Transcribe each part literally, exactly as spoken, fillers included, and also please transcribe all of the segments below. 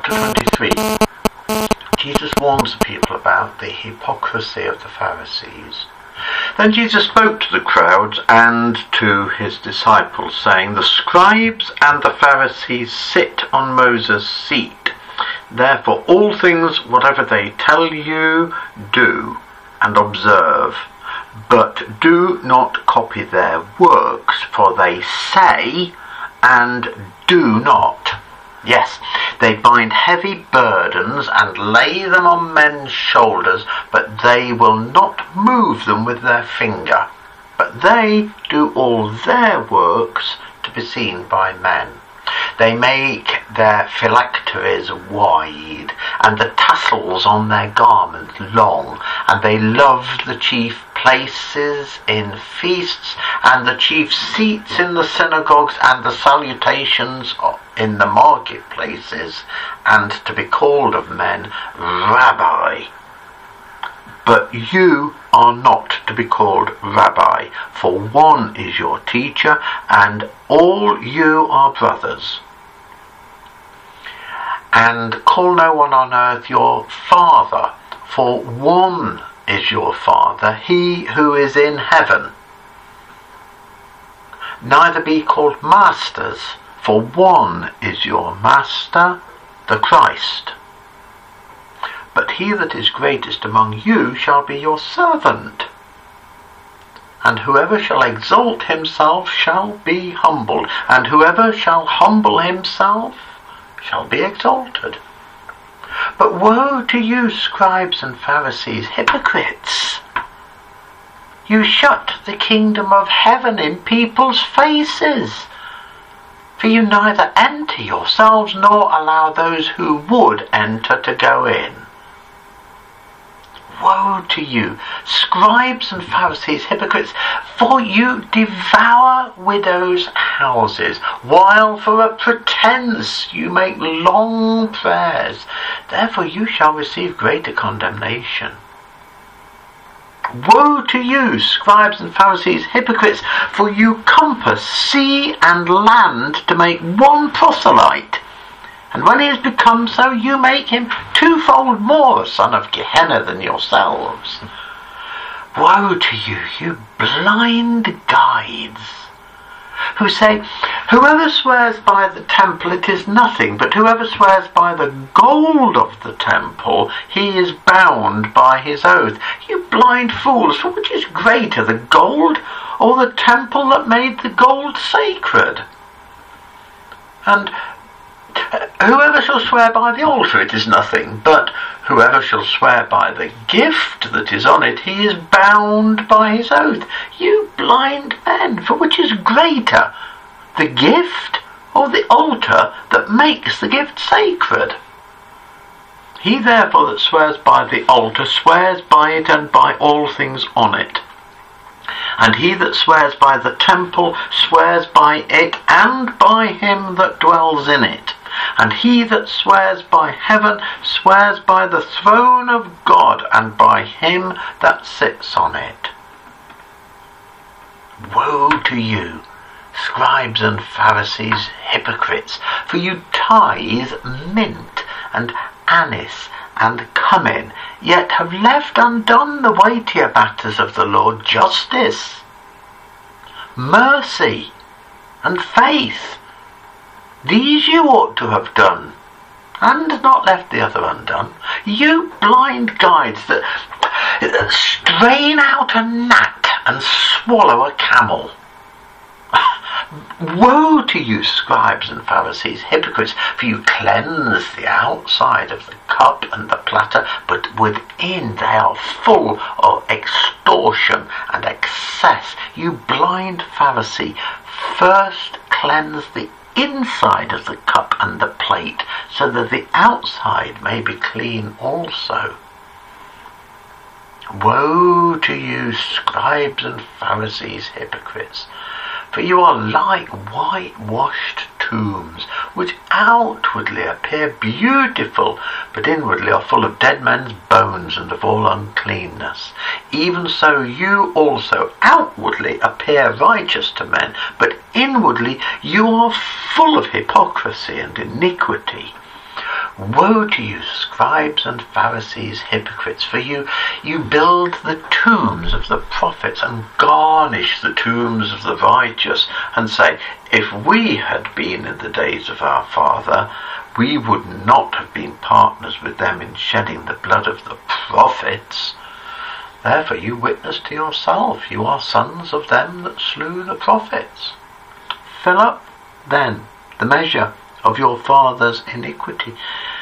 chapter twenty-three, Jesus warns the people about the hypocrisy of the Pharisees. Then Jesus spoke to the crowds and to his disciples, saying, "The scribes and the Pharisees sit on Moses' seat. Therefore all things, whatever they tell you, do and observe. But do not copy their works, for they say and do not. Yes, they bind heavy burdens and lay them on men's shoulders, but they will not move them with their finger. But they do all their works to be seen by men. They make their phylacteries wide, and the tassels on their garments long, and they love the chief places in feasts, and the chief seats in the synagogues, and the salutations in the marketplaces, and to be called of men, Rabbi. But you are not to be called Rabbi, for one is your teacher, and all you are brothers. And call no one on earth your father, for one is your Father, he who is in heaven. Neither be called masters, for one is your Master, the Christ. But he that is greatest among you shall be your servant. And whoever shall exalt himself shall be humbled, and whoever shall humble himself shall be exalted. But woe to you, scribes and Pharisees, hypocrites! You shut the kingdom of heaven in people's faces, for you neither enter yourselves nor allow those who would enter to go in. Woe to you, scribes and Pharisees, hypocrites, for you devour widows' houses, while for a pretence you make long prayers. Therefore you shall receive greater condemnation. Woe to you, scribes and Pharisees, hypocrites, for you compass sea and land to make one proselyte. And when he has become so, you make him twofold more a son of Gehenna than yourselves. Woe to you, you blind guides, who say, whoever swears by the temple, it is nothing, but whoever swears by the gold of the temple, he is bound by his oath. You blind fools, for which is greater, the gold or the temple that made the gold sacred? And whoever shall swear by the altar, it is nothing, but whoever shall swear by the gift that is on it, he is bound by his oath. You blind men, for which is greater, the gift or the altar that makes the gift sacred? He therefore that swears by the altar swears by it and by all things on it. And he that swears by the temple swears by it and by him that dwells in it. And he that swears by heaven swears by the throne of God and by him that sits on it. Woe to you, scribes and Pharisees, hypocrites, for you tithe mint and anise and cumin, yet have left undone the weightier matters of the law, justice, mercy, and faith. These you ought to have done, and not left the other undone. You blind guides that, that strain out a gnat and swallow a camel. Woe to you, scribes and Pharisees, hypocrites, for you cleanse the outside of the cup and the platter, but within they are full of extortion and excess. You blind Pharisee, first cleanse the inside of the cup and the plate, so that the outside may be clean also. Woe to you, scribes and Pharisees, hypocrites, for you are like whitewashed tombs, which outwardly appear beautiful, but inwardly are full of dead men's bones and of all uncleanness. Even so you also outwardly appear righteous to men, but inwardly you are full of hypocrisy and iniquity. Woe to you, scribes and Pharisees, hypocrites, for you, you build the tombs of the prophets and garnish the tombs of the righteous, and say, if we had been in the days of our father, we would not have been partners with them in shedding the blood of the prophets. Therefore you witness to yourself, you are sons of them that slew the prophets. Fill up, then, the measure of your father's iniquity.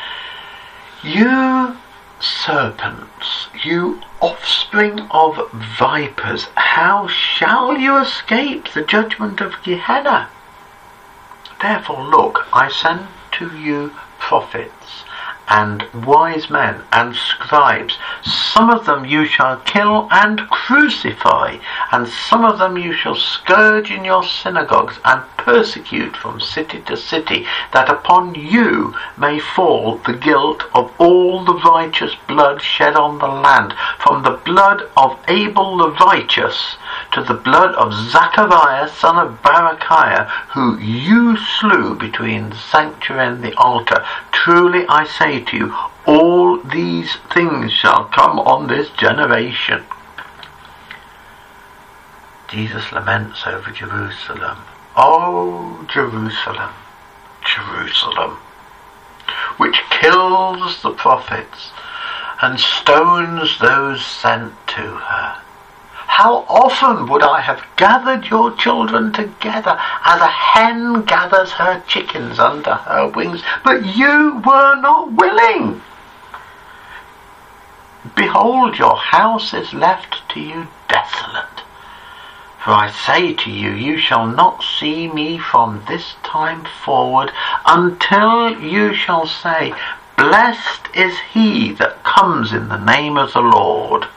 You serpents, you offspring of vipers, how shall you escape the judgment of Gehenna? Therefore look, I send to you prophets and wise men and scribes. Some of them you shall kill and crucify, and some of them you shall scourge in your synagogues and persecute from city to city, that upon you may fall the guilt of all the righteous blood shed on the land, from the blood of Abel the righteous to the blood of Zachariah son of Barachiah, who you slew between the sanctuary and the altar. Truly I say to you, all these things shall come on this generation. Jesus laments over Jerusalem. Oh, Jerusalem, Jerusalem, which kills the prophets and stones those sent to her. How often would I have gathered your children together as a hen gathers her chickens under her wings, but you were not willing. Behold, your house is left to you desolate. For I say to you, you shall not see me from this time forward until you shall say, blessed is he that comes in the name of the Lord.